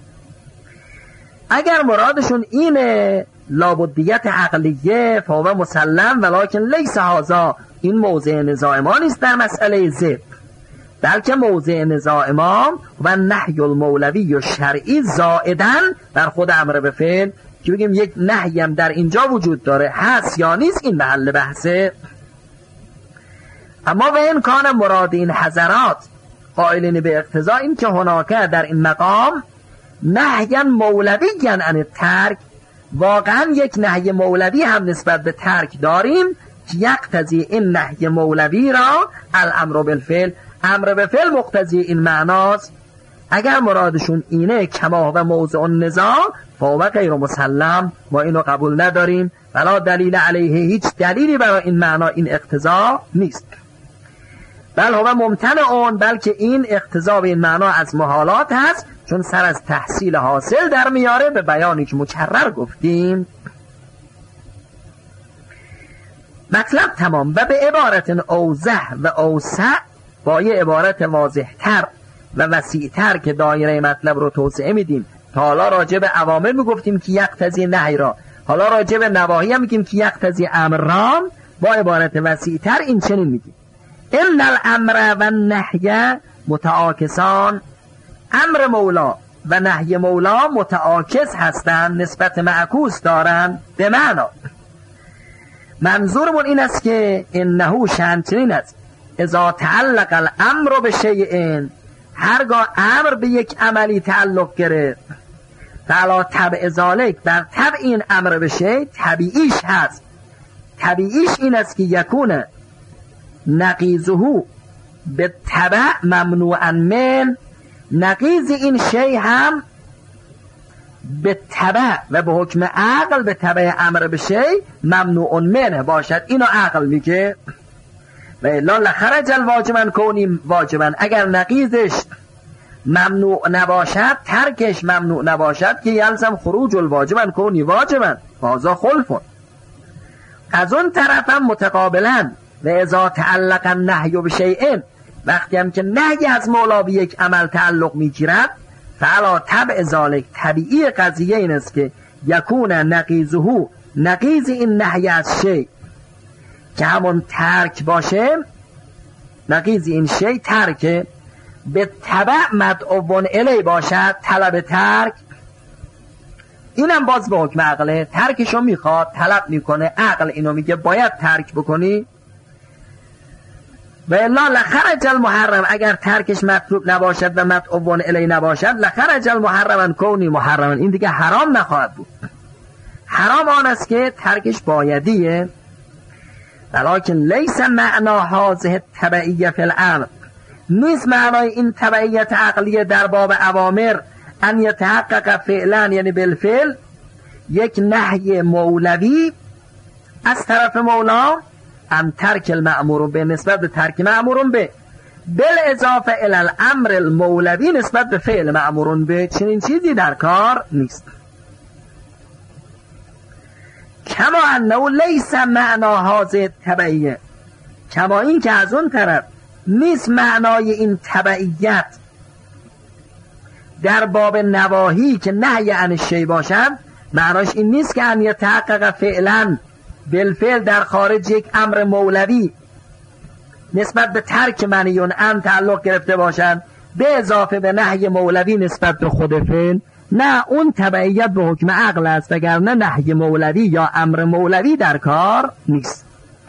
اگر مرادشون اینه لابدیت عقلیه فهو مسلم، ولکن لیس هذا، این موضع نزاع ما نیست در مسئله ضد، بلکه موضع نزاع ما و نهی المولوی و شرعی زائدن در خود امر به فعل، که بگیم یک نهی هم در اینجا وجود داره، هست یا نیست این محل بحثه. اما و این کان مراد این حضرات قائلین به اقتضا این که هناکه در این مقام نهی مولوی عن ترک، واقعا یک نهی مولوی هم نسبت به ترک داریم که یقتضی این نهی مولوی را الامر بالفعل، امر به فعل مقتضی این معناست. اگر مرادشون اینه کما و موضع النزاع فهو غیر مسلم، ما اینو قبول نداریم، ولا دلیل علیه، هیچ دلیلی برای این معنا این اقتضا نیست. بل هو ممتنع اون، بلکه این اقتضا به این معنا از محالات هست، چون سر از تحصیل حاصل در میاره به بیانی که مکرر گفتیم. مطلب تمام. و به عبارت اوضح و اوسع، با یه عبارت واضح تر و وسیع تر که دایره مطلب رو توسعه میدیم. تا حالا راجع به اوامر میگفتیم که یقتضی نهی را، حالا راجع به نواهی هم میگیم که یقتضی امر را، با عبارت وسیع تر این چنین میگیم: ان الامر و النهی متعاکسان، امر مولا و نهی مولا متعاکس هستند، نسبت معکوس دارند. به معنا منظورمون این است که انه شأن چنین است: اذا تعلق الامر به شیء، هرگاه امر به یک عملی تعلق گرفت، فعلا طبع ذالک، بر طبع این امر به شیء طبیعیش هست. طبیعیش این است که یکون نقیضه به طبع ممنوعا من، نقیض این شیء هم به طبع و به حکم عقل به طبع امر به شیء ممنوع منه باشد. اینو عقل میگه. و الا لخرج الواجبا کونی واجبا، اگر نقیضش ممنوع نباشد، ترکش ممنوع نباشد، که یلزم خروج الواجبا کونی واجبا، فازا خلفون. از اون طرف هم متقابلا و اذا تعلق النهی بشیء، وقتی هم که نهی از مولا به یک عمل تعلق میگیرد، فعلا طبع ذالک، طبیعی قضیه این است که یکون نقیضه، نقیض این نهی از شیء که همون ترک باشه، نقیض این شیء ترک، به طبع مدعوون الی باشد، طلب ترک، اینم باز به حکم عقله، ترکشو میخواد، طلب میکنه، عقل اینو میگه باید ترک بکنی. و الا لخرج المحرم، اگر ترکش مطلوب نباشد و مدعوون الی نباشد، لخرج المحرم کونی محرما، این دیگه حرام نخواهد بود. حرام آن است که ترکش بایدیه. ولکن لیس معنا هذه التبعیه فی الامر، نیست معنای این تبعیت عقلیه در باب اوامر ان یتحقق فعلا، یعنی بالفعل یک نهی مولوی از طرف مولا، ام ترک المأمور به، نسبت به ترک مأمور به، بل اضافه الی الامر المولوی نسبت به فعل مأمور به، چنین چیزی در کار نیست. کما انه لیس معنا هذه تبعیه، کما این که از اون طرف نیست معنای این تبعیت در باب نواهی که نهی عن الشیء باشد، معناش این نیست که ان یتحقق فعلا بالفعل در خارج یک امر مولوی نسبت به ترک منیون ان تعلق گرفته باشد به اضافه به نهی مولوی نسبت به خود فعل. نه، اون تبعیت به حکم عقل است، وگرنه نهی مولوی یا امر مولوی در کار نیست.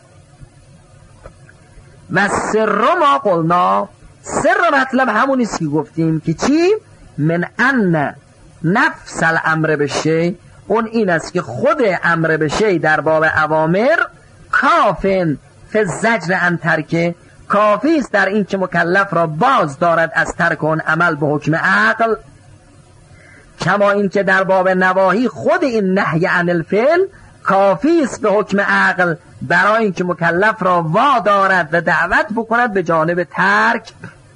و سر ما قلنا، سر مطلب همون است که گفتیم که چی؟ من ان نفس الامر به شیء، اون این است که خود امر به شیء در باب اوامر کافن فی الزجر عن ترک، کافی است در این که مکلف را باز دارد از ترک اون عمل به حکم عقل، کما این که در باب نواهی خود این نهی عن الفعل کافی است به حکم عقل برای اینکه مکلف را وا دارد و دعوت بکند به جانب ترک،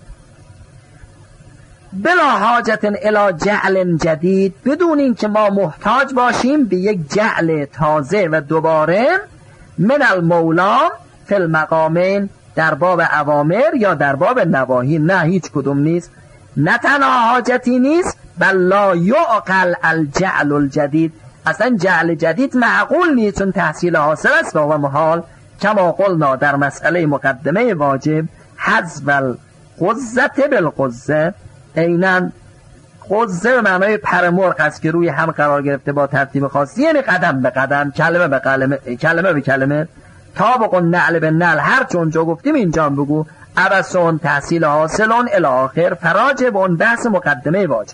بلا حاجت الی جعل جدید، بدون اینکه ما محتاج باشیم به یک جعل تازه و دوباره، من المولا فی المقامین، در باب اوامر یا در باب نواهی. نه، هیچ کدوم نیست. نه تنها حاجتی نیست، بل لا یعقل الجعل الجدید، اصلا جعل جدید معقول نیست، چون تحصیل حاصل است و محال. کما قلنا در مسئله مقدمه واجب، حذف القزة بالقزة، عیناً قزه به معنای پر مرغ است که روی هم قرار گرفته با ترتیب خاصی، یعنی قدم به قدم، کلمه به کلمه به کلمه، طابق النعل به نعل، هر چون جا گفتیم اینجا بگو، ابسون تحصیل حاصلون الی آخر، فراجع به اون بحث مقدمه واجب.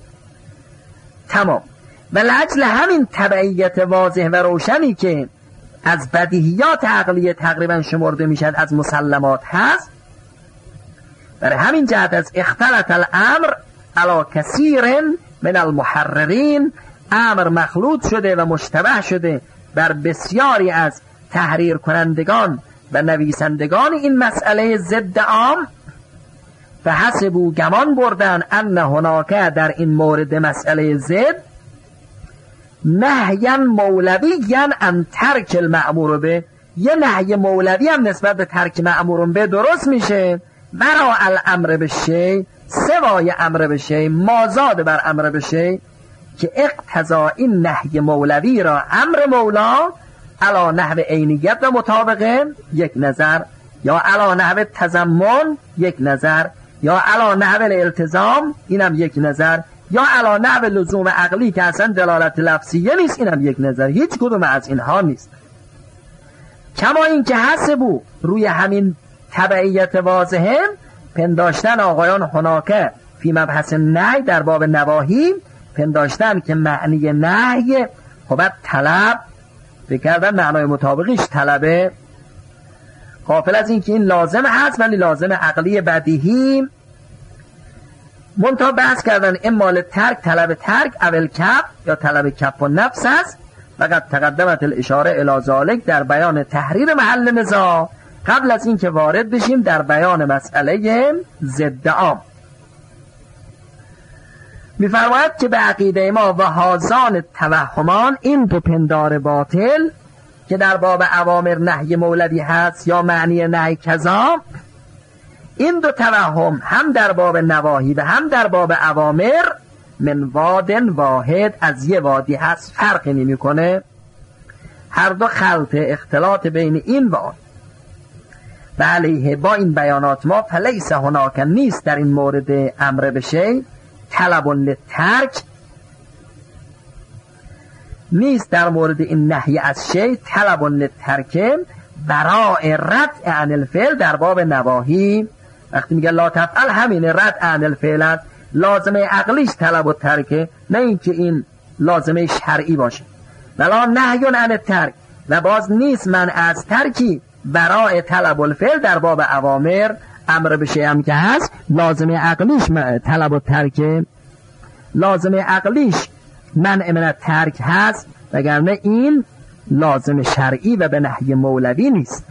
تمام. و لاجل همین تبعیت واضح و روشنی که از بدیهیات عقلیه تقریبا شمرده میشد، از مسلمات هست. برای همین جهت از اختلط الامر علی کثیر من المحررین، امر مخلوط شده و مشتبه شده بر بسیاری از تحریر کنندگان و نویسندگان این مسئله ضد عام. فحسبوا، گمان بردن، ان هناک، در این مورد مسئله ضد، نهیا مولویا ان ترک المأمور به، یه نهی مولوی هم نسبت به ترک مأمور به درست میشه. برا الامر به شی، سوای امر به شی، مازاد بر امر به شی، که اقتضا این نهی مولوی را امر مولا علا نحو عینیت و مطابقه یک نظر، یا علا نحو تضمن یک نظر، یا علا نحو الالتزام اینم یک نظر، یا علا نحو لزوم عقلی که اصلا دلالت لفظیه نیست اینم یک نظر. هیچ کدوم از اینها نیست. کما این که حسبو، روی همین تبعیت واضحه پنداشتن آقایان هناکه فی مبحث نهی، در باب نواهی پنداشتن که معنی نهی خب طلب بکردن، معنای مطابقش طلبه، غافل از این که این لازم هست ولی لازم عقلی بدیهی. منتها بحث کردن اما ترک، طلب ترک، اول کف یا طلب کف و نفس است. فقط تقدمت الاشاره الی ذالک در بیان تحریر محل نزاع، قبل از این که وارد بشیم در بیان مسئله ضد عام. می‌فرماید که به عقیده ما و هازان توهمان، این دو پندار باطل که در باب اوامر نهی مولوی هست یا معنی نهی کذا، این دو توهم هم در باب نواهی و هم در باب اوامر من وادن واحد، از یه وادی هست، فرقی نمی کنه. هر دو خلط اختلاط بین این و آن. و علیه با این بیانات ما فلیس هناک، نیست در این مورد امر بشه طلب للترک، نیست در مورد این نهی از شی طلب للترک برای رد عن الفعل در باب نواهی. وقتی میگه لا تفعل، همین رد عن الفعل است، لازمه عقلیش طلب و ترکه، نه اینکه این لازمه شرعی باشه. ولا نهی عن الترک، و باز نیست من از ترکی برای طلب الفعل در باب اوامر. امر به شی هم که هست لازمه عقلیش طلب و ترکه، لازمه عقلیش منع من ترک هست، وگرنه این لازم شرعی و به نهی مولوی نیست.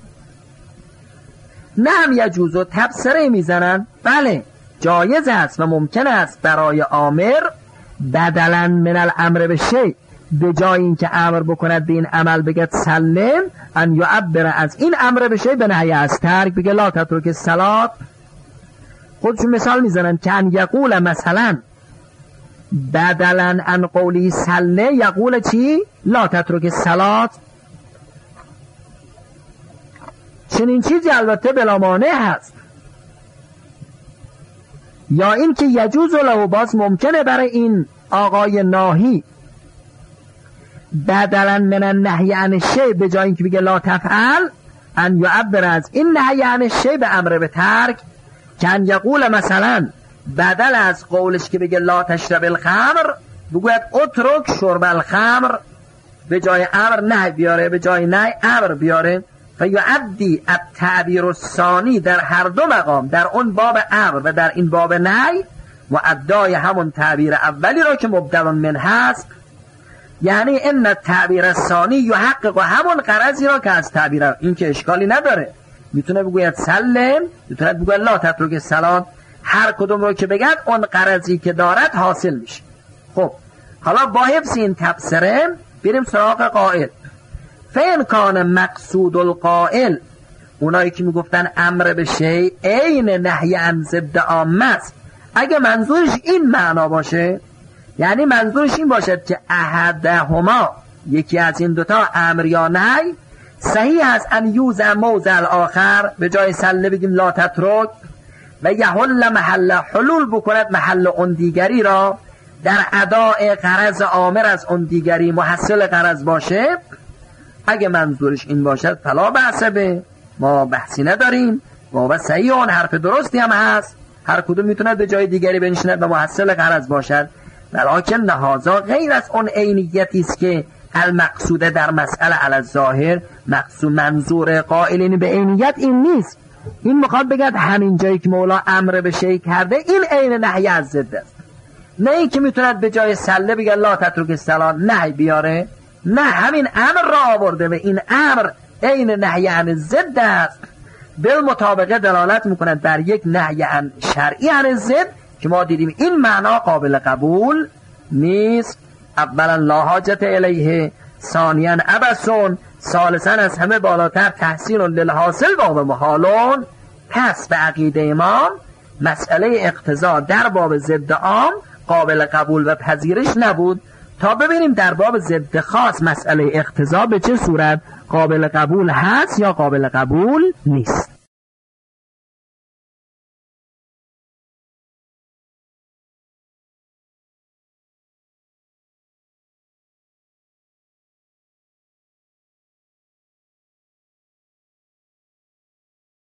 نه هم یجوز و تبصره میزنن، بله جایز است و ممکن است برای آمر بدلا من الامر به شی، به جای این که امر بکند به این عمل بگد سلم، ان یعبر از این امر به شی به نهی از ترک، بگه لا تترک الصلاة. خودشون مثال میزنن که ان یقول مثلا بدلا ان قولی سله، یقول چی؟ لا تترک الصلاة. چنین چیزی البته بلا مانع هست. یا این که یجوز له، باز ممکنه برای این آقای ناهی بدلا من النهی عن الشی، به جای اینکه بگه لا تفعل، ان یعبر از این نهی عن الشی به امر به ترک، که ان یقول مثلا بدل از قولش که بگه لا تشرب الخمر بگوید اترک شرب الخمر، به جای امر نهی بیاره، به جای نهی امر بیاره. فیعدی التعبیر الثانی در هر دو مقام، در اون باب امر و در این باب نهی، و ادای همون تعبیر اولی را که مبدل من هست، یعنی ان التعبیر الثانی یحقق همون غرضی را که از تعبیر، این که اشکالی نداره، میتونه بگوید سلم، میتونه بگوید لا تترک الصلاة، هر کدوم رو که بگد اون غرضی که دارد حاصل میشه. خب حالا با حفظ این تبصره بریم سراغ قائل. فین کان مقصود القائل، اونایی که میگفتن امر به شی عین نهی عن ضد عام است، اگه منظورش این معنا باشه، یعنی منظورش این باشد که احدهما، یکی از این دوتا امر یا نهی، صحیح است ان یوزع موضع الاخر، به جای سله بگیم لا تترک، و یحل محل، حلول بکند محل اون دیگری را، در اداء غرض آمر از اون دیگری محصل غرض باشه. اگه منظورش این باشد فلا بحث به، ما بحثی نداریم، و صحیح اون حرف درستی هم هست، هر کدوم میتونه به جای دیگری بنشیند و محصل غرض باشد. ولکن هذا غیر از اون عینیتی است که المقصوده در مسئله علی الظاهر، مقصود منظور قائلین به عینیت این نیست. این میخواد بگد همین جایی که مولا امر به شیء کرده این عین نهی از ضد است. نه این که میتوند به جای سله بگه لا تترک الصلاة نهی بیاره، نه همین امر را آورده و این امر عین نهی عن ضد است، بالمطابقه دلالت میکند بر یک نهی عن شرعی عن ضد که ما دیدیم این معنا قابل قبول نیست. اولا لا حاجت الیه، ثانیا عبثون، ثالثا از همه بالاتر تحسین للحاصل و محالون. پس به عقیده امام مسئله اقتضا در باب ضد عام قابل قبول و پذیرش نبود، تا ببینیم در باب ضد خاص مسئله اقتضا به چه صورت قابل قبول هست یا قابل قبول نیست.